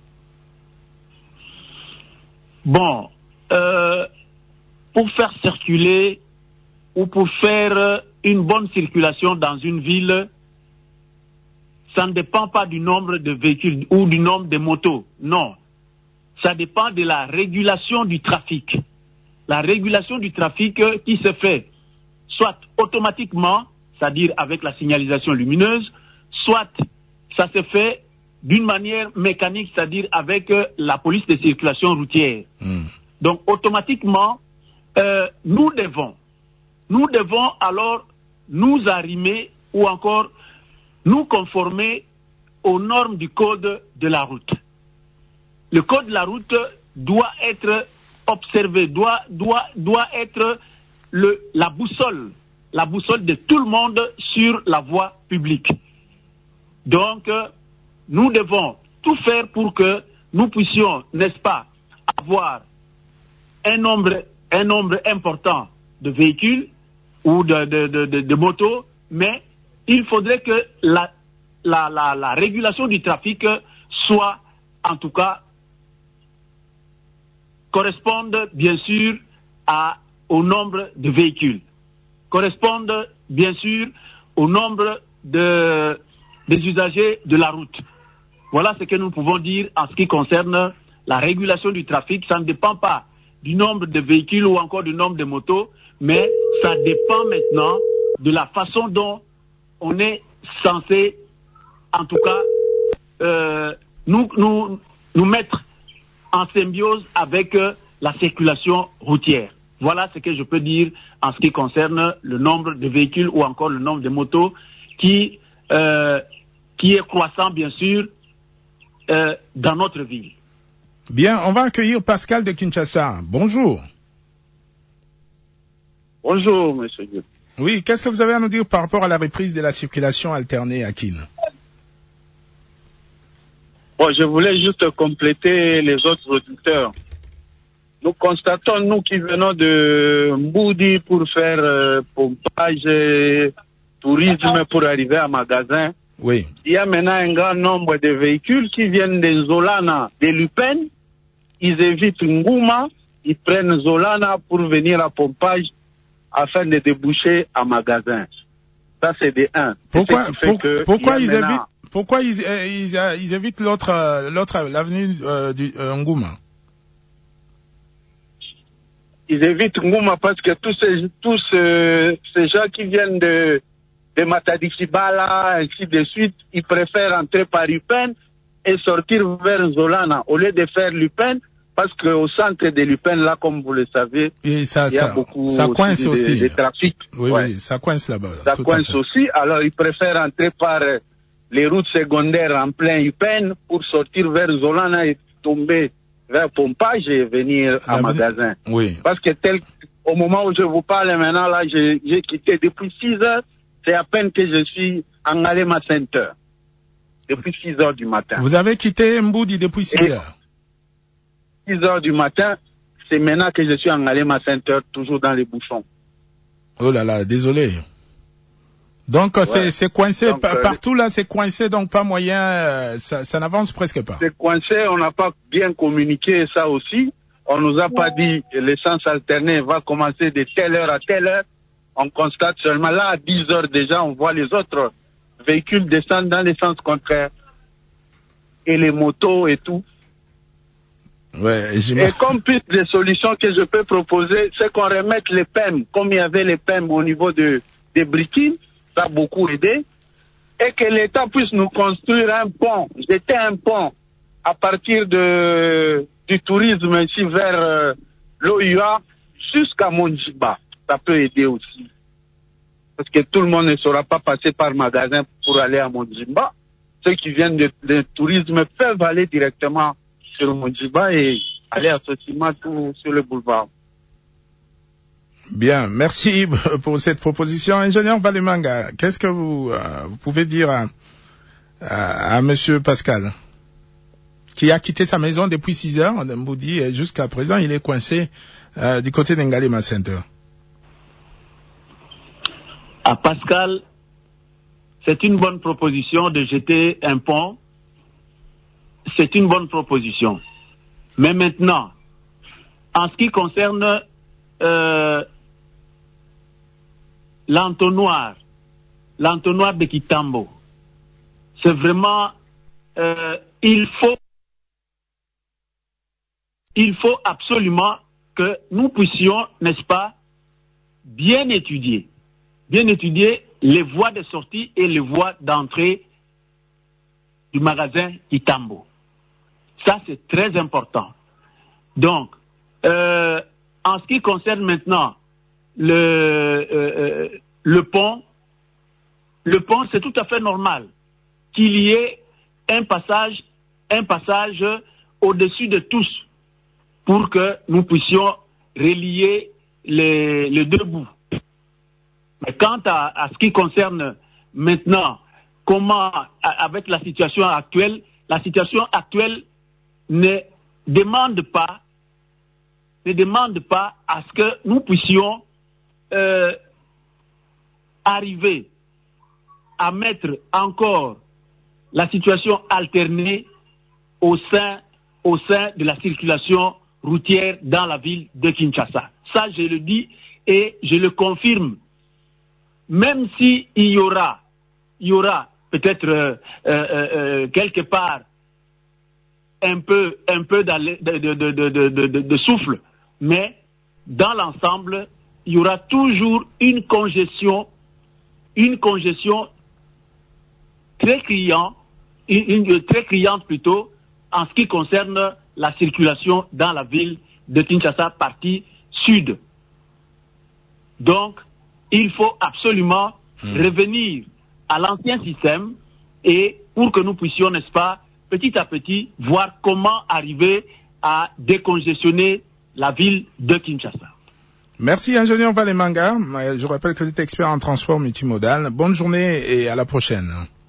Bon, euh, pour faire circuler ou pour faire une bonne circulation dans une ville, ça ne dépend pas du nombre de véhicules ou du nombre de motos. Non. Ça dépend de la régulation du trafic. La régulation du trafic qui se fait soit automatiquement, c'est-à-dire avec la signalisation lumineuse, soit ça se fait d'une manière mécanique, c'est-à-dire avec la police de circulation routière. Mmh. Donc automatiquement, euh, nous devons, nous devons alors nous arrimer ou encore nous conformer aux normes du code de la route. Le code de la route doit être observé, doit, doit, doit être le, la boussole, la boussole de tout le monde sur la voie publique. Donc, nous devons tout faire pour que nous puissions, n'est-ce pas, avoir un nombre, un nombre important de véhicules ou de, de, de, de, de motos, mais il faudrait que la, la, la, la régulation du trafic soit, en tout cas, corresponde bien sûr à, au nombre de véhicules, corresponde bien sûr au nombre de, des usagers de la route. Voilà ce que nous pouvons dire en ce qui concerne la régulation du trafic. Ça ne dépend pas du nombre de véhicules ou encore du nombre de motos, mais ça dépend maintenant de la façon dont on est censé, en tout cas, euh, nous, nous, nous mettre en symbiose avec euh, la circulation routière. Voilà ce que je peux dire en ce qui concerne le nombre de véhicules ou encore le nombre de motos qui, euh, qui est croissant, bien sûr, euh, dans notre ville. Bien, on va accueillir Pascal de Kinshasa. Bonjour. Bonjour, monsieur Dieu. Oui, qu'est-ce que vous avez à nous dire par rapport à la reprise de la circulation alternée à Kin? Bon, je voulais juste compléter les autres auditeurs. Nous constatons, nous qui venons de Mboudi pour faire euh, pompage, et tourisme pour arriver à magasin, oui. Il y a maintenant un grand nombre de véhicules qui viennent de Zolana, de Lupen. Ils évitent Ngouma, ils prennent Zolana pour venir à pompage afin de déboucher à magasin. Ça, c'est des un. Pourquoi, pour, que pourquoi ils maintenant... évitent, pourquoi ils, euh, ils, euh, ils évitent l'autre, euh, l'autre, l'avenue euh, du euh, Ngouma? Ils évitent Ngouma parce que tous ces, tous euh, ces gens qui viennent de, de Matadikibala, ainsi de suite, ils préfèrent entrer par Lupen et sortir vers Zolana au lieu de faire Lupen. Parce qu'au centre de Lupen, là, comme vous le savez, et ça, il y a ça, beaucoup ça coince aussi de, aussi. de, de trafic. Oui, ouais. oui, ça coince là-bas. Ça coince aussi. Alors, ils préfèrent entrer par les routes secondaires en plein Lupen pour sortir vers Zolana et tomber vers Pompage et venir à La magasin. Oui. Parce que tel, au moment où je vous parle maintenant, là, j'ai, j'ai quitté depuis six heures. C'est à peine que je suis en Alema Center. Depuis six heures du matin. Vous avez quitté Mboudi depuis six heures? six heures du matin, c'est maintenant que je suis en Alema Center, toujours dans les bouchons. Oh là là, désolé. Donc, ouais. c'est, c'est coincé, donc, pa- euh, partout là, c'est coincé, donc pas moyen, euh, ça, ça n'avance presque pas. C'est coincé, on n'a pas bien communiqué ça aussi. On nous a pas dit que l'essence alternée va commencer de telle heure à telle heure. On constate seulement là, à dix heures déjà, on voit les autres véhicules descendre dans les sens contraires. Et les motos et tout. Ouais, et comme piste de solution que je peux proposer, c'est qu'on remette les P E M, comme il y avait les P E M au niveau de, des Brikines, ça a beaucoup aidé, et que l'État puisse nous construire un pont, jeter un pont à partir de, du tourisme ici vers euh, l'O U A jusqu'à Mondjiba. Ça peut aider aussi. Parce que tout le monde ne saura pas passer par magasin pour aller à Mondjiba. Ceux qui viennent de, de tourisme peuvent aller directement sur Mondjiba et aller à Sotima tout sur le boulevard. Bien, merci pour cette proposition. Ingénieur Valemanga, qu'est-ce que vous, euh, vous pouvez dire à, à, à Monsieur Pascal, qui a quitté sa maison depuis six heures, Mboudi, et jusqu'à présent, il est coincé euh, du côté d'Ngalema Center. À Pascal, c'est une bonne proposition de jeter un pont. C'est une bonne proposition. Mais maintenant, en ce qui concerne euh, l'entonnoir, l'entonnoir de Kitambo, c'est vraiment, euh, il faut, il faut absolument que nous puissions, n'est-ce pas, bien étudier, bien étudier les voies de sortie et les voies d'entrée du magasin Kitambo. Ça, c'est très important. Donc, euh, en ce qui concerne maintenant le, euh, le pont, le pont, c'est tout à fait normal qu'il y ait un passage, un passage au-dessus de tous pour que nous puissions relier les, les deux bouts. Mais quant à, à ce qui concerne maintenant comment, avec la situation actuelle, la situation actuelle ne demande pas, ne demande pas à ce que nous puissions euh, arriver à mettre encore la situation alternée au sein, au sein de la circulation routière dans la ville de Kinshasa. Ça, je le dis et je le confirme. Même s'il y aura, il y aura peut-être euh, euh, euh, quelque part un peu, un peu de, de, de, de, de, de, de souffle, mais dans l'ensemble, il y aura toujours une congestion, une congestion très criante, une, une, très criante plutôt, en ce qui concerne la circulation dans la ville de Kinshasa, partie sud. Donc, il faut absolument mmh. revenir à l'ancien système et pour que nous puissions, n'est-ce pas, petit à petit, voir comment arriver à décongestionner la ville de Kinshasa. Merci, ingénieur Valemanga. Je rappelle que vous êtes expert en transport multimodal. Bonne journée et à la prochaine.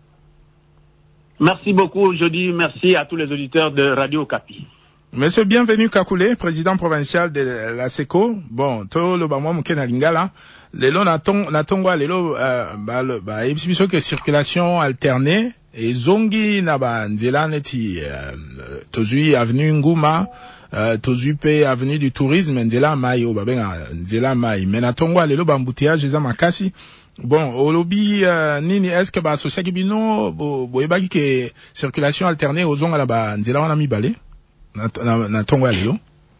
Merci beaucoup, je dis merci à tous les auditeurs de Radio Okapi. Monsieur Bienvenu Kakule, président provincial de la SECO. Bon, to lo ba mwa muke na lingala. Lelo na tong na tongwa lelo euh, ba le ba exhibition que circulation alternée et zongi na ba nzela neti euh, tozui avenue Nguma, euh, tozui pe avenue du tourisme nzela mai o ba benga nzela mai. Mais na tongwa lelo ba embouteillage za makasi. Bon, au lobby euh, nini est-ce que ba associé bino bo bo ebaki que circulation alternée aux zonga la ba nzela wana mibale? Na, na, na tongo alio.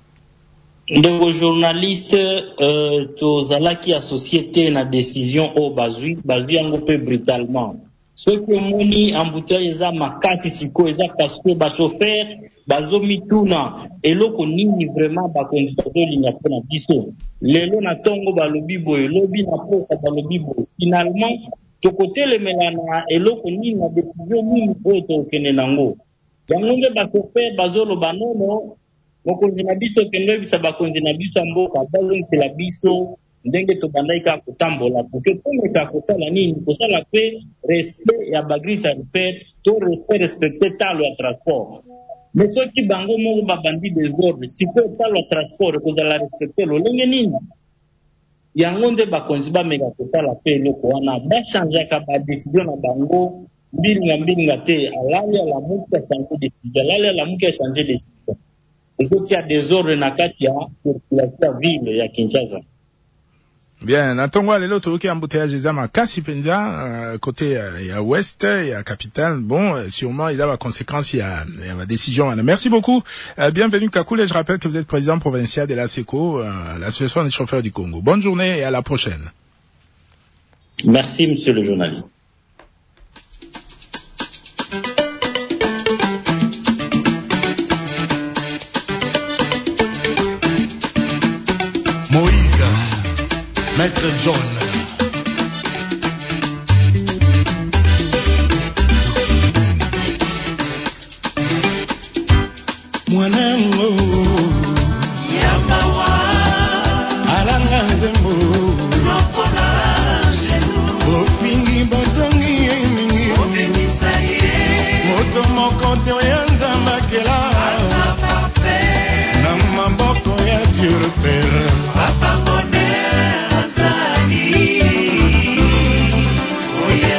Ndeko journaliste euh, tozalaki associé na décision au bazui bazui yango pe brutalement. Ce que moni embouteillage eza makati siko eza parce que ba chauffeur bazo mituna eloko nini vraiment ba conducteur linya pona biso. Lelo na tongo balobi boye lobi na poka balobi boye. Finalement to côté le melana eloko nini na décision nini oyo to kene nango. Yango nde bakope bazoloba nono mokonzi na biso kende bisa bakonzi na biso mboka bazongela biso ndenge tobandai ka kotambola porque pomeka kosala nini kosala pe respect ya bagrita repère to respect respecter talo ya transport mais soki bango moko babandi désordre siko talo ya transport kozala respecter lolenge nini yango nde bakonzi bameka kosala pe eloko wana bachangeaka badécision na bango bilinga bilinga te alali ala muki asange décision alali ala muki asange décision ekoti ya désordre na kati ya circulation ya ville ya Kinshasa. Bien, na tongo lelo toki embouteillage za makasi penza euh, côté euh, ya ouest ya capitale. Bon, euh, sûrement il y a la conséquence il y a, il y a la décision. Merci beaucoup. Euh, bienvenue Kakule, je rappelle que vous êtes président provincial de la SECO, euh, l'association des chauffeurs du Congo. Bonne journée et à la prochaine. Merci monsieur le journaliste. Maître John. Mwanango Yamawa Alanga nzembo Nokola Jelu Ofingi botongi mingi Ofingi saye Moto moko te oyanza makela Asa pape Na mamboko ya Dieu Papa bonheur azali Oya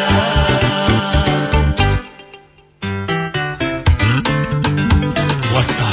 Wasa